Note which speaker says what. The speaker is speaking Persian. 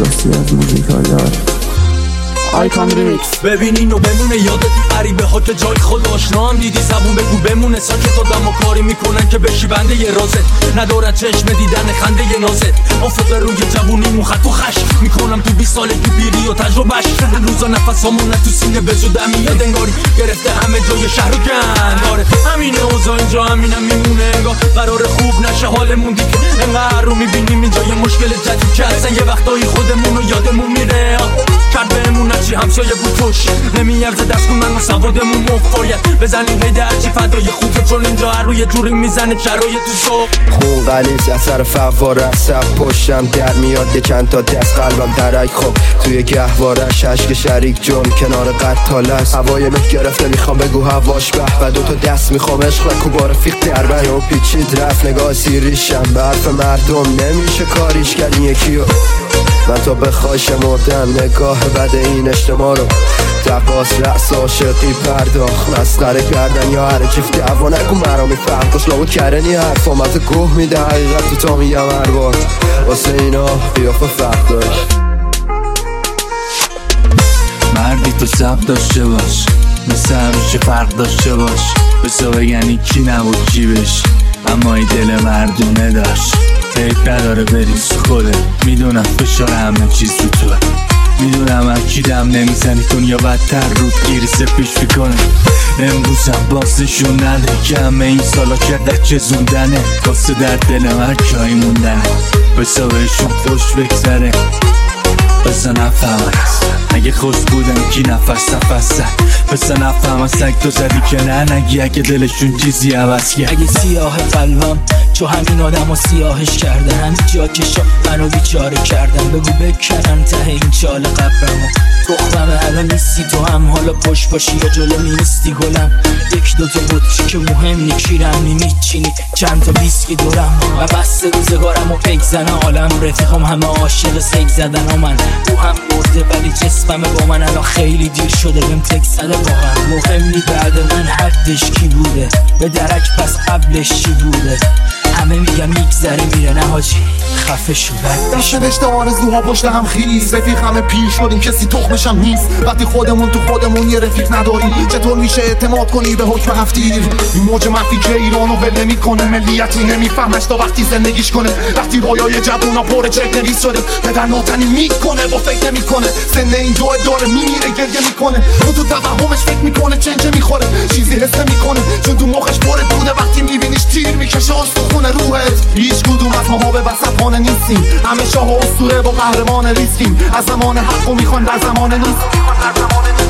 Speaker 1: احساسی از موزیکای دار آیکان ریمیکس.
Speaker 2: ببین اینو بمونه یادت غریبه ها که جای خود آشنا هم دیدی زبون بگو بمونه ساکت آدم و کاری میکنن که بشی بنده ی رازت ندارد چشم دیدن خنده ی نازت افق روی جوونی خط و خش میکنم تو 20 سالگی پیری و تجربهش روزا نفسامونه تو سینه بزودم میاد انگاری گرفته همه جای شهر و گنداره همینه اوضاع اینجا همینم میمونه انگار قرار خوب نشه حالمون دیگه انقدر رو میبینیم اینجا یه مشکل جدید که اصلا یه وقتایی خودمون رو یادمون میره کرد بهمون چی همسایه بود توش نمیارزه دست کن من و سوادمون مفاید بزنیم قیده هرچی فدای خوبه چون اینجا هر روی جوری میزنه شرایط تو صبح
Speaker 3: خون غلیز اثر فواره سب پشتم در میاد یه چند تا دست قلبم درک خب توی گهوارش عشق شریک جون کنار قتال است هوای مه گرفته میخوام بگو هواش به و دوتا دست میخوام عشق و کوبا رفیق دربه و پیچید رفت نگاه سیریشم به حرف مردم نمیشه کاریش کرد این یکیو من تا بخوای شمردم نگاه بد این اجتماع رو تقاس رأس عاشقی پرداخت مسخره کردن یا هر جفت دعوا نکن مرا میفهم کش لابد کردنی حرفام از گوه میده حقیقت تو تا میگم هر بار واسه اینا قیافه فرق داشت
Speaker 4: مردی تو سب داشته باش مثل همیشه فرق داشته باش بسا بگنی کی نبود کی بش اما این دل مردونه داشت فکر نداره بریز تو خوده میدونم فشار همه چیز رو توه میدونم اکی دم نمیزنی دنیا بدتر رود گیریسه پیش میکنه امروزم بازشون نده که همه این سالا چقدر چزوندنه کاسه در دل هر جایی موندنه بسا بهشون خوش بگذره بسا نفهم اگه خوش بودن کی نفس زد بسا نفهم سگ تو زدی که نه نگی اگه دلشون چیزی عوض کرد
Speaker 5: اگه سیاه قلبم چو همین آدم و سیاهش کردن همین جا کشا منو بیچاره کردن بگو بکنم ته این چال قبرمو تخمم الان نیستی تو هم حالا پشت باشی یا جلو نیستی گلم یک دو تا بطری که مهم نی کیرم میچینی چند تا بیسکی دورم و بسته روزگارم و پک زنه عالم رفیقم همه عاشق سیک زدن ها من رو هم برده ولی جسمم با من الان خیلی دیر شده بهم تک زده واقعا مهم نی بعد من حدش کی بوده به درک پس قبلش چی بوده همه میگم میگذره میره نه حاجی خفه شو
Speaker 6: دست نوشته آرزوها پشت هم خیز رفیق همه پیر شدیم کسی تخمشم نیست وقتی خودمون تو خودمون یه رفیق نداری چطور میشه اعتماد کنی به حکم هفتیر این موج منفی که ایرانو ول نمیکنه ملیتی نمیفهمش تا وقتی زندگیش کنه وقتی رویای جوونا پر چک نویس شده پدر ناتنی میکنه با فکر نمیکنه سن این داره میمیره گریه میکنه اون تو توهمش فکر میکنه چنجه میخوره چیزی حس میکنه چون تو مخش پر دوده وقتی میبینیش تیر میکشه استخونه روحت هیچ کدوم از ماها به وسط نیستیم همه شاه و اسطوره با قهرمان ریسکیم از زمان حق و میخوان در زمان نیست